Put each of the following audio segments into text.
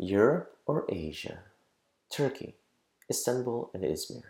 Europe or Asia? Turkey, Istanbul, and Izmir.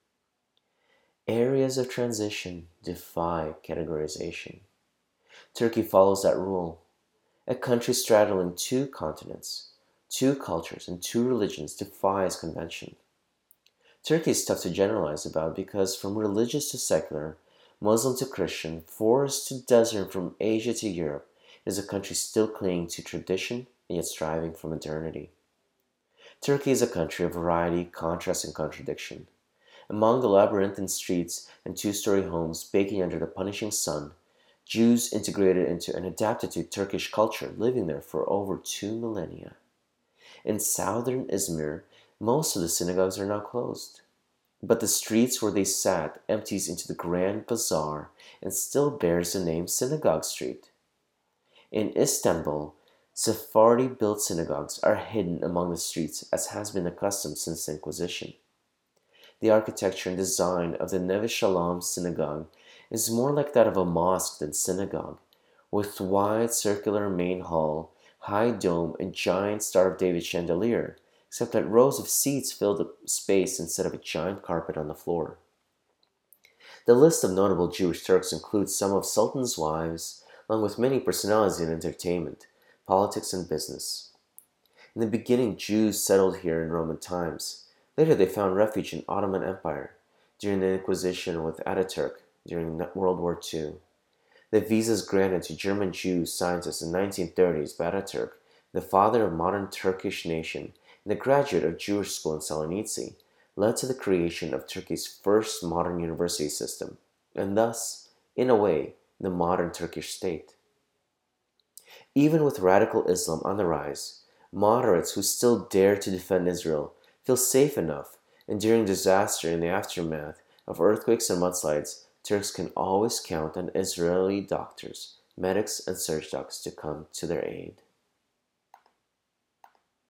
Areas of transition defy categorization. Turkey follows that rule. A country straddling two continents, two cultures, and two religions defies convention. Turkey is tough to generalize about because from religious to secular, Muslim to Christian, forest to desert, from Asia to Europe, it is a country still clinging to tradition and yet striving for modernity. Turkey is a country of variety, contrast, and contradiction. Among the labyrinthine streets and two-story homes baking under the punishing sun, Jews integrated into and adapted to Turkish culture, living there for over 2 millennia. In southern Izmir, most of the synagogues are now closed. But the streets where they sat empties into the Grand Bazaar and still bears the name Synagogue Street. In Istanbul, Sephardi-built synagogues are hidden among the streets as has been the custom since the Inquisition. The architecture and design of the Neve Shalom synagogue is more like that of a mosque than synagogue, with wide circular main hall, high dome, and giant Star of David chandelier, except that rows of seats fill the space instead of a giant carpet on the floor. The list of notable Jewish Turks includes some of Sultan's wives, along with many personalities in entertainment, politics, and business. In the beginning, Jews settled here in Roman times. Later, they found refuge in Ottoman Empire, during the Inquisition with Ataturk, during World War II. The visas granted to German Jews scientists in the 1930s by Ataturk, the father of modern Turkish nation and the graduate of Jewish school in Saloniki, led to the creation of Turkey's first modern university system, and thus, in a way, the modern Turkish state. Even with radical Islam on the rise, moderates who still dare to defend Israel feel safe enough, and during disaster in the aftermath of earthquakes and mudslides, Turks can always count on Israeli doctors, medics, and surge dogs to come to their aid.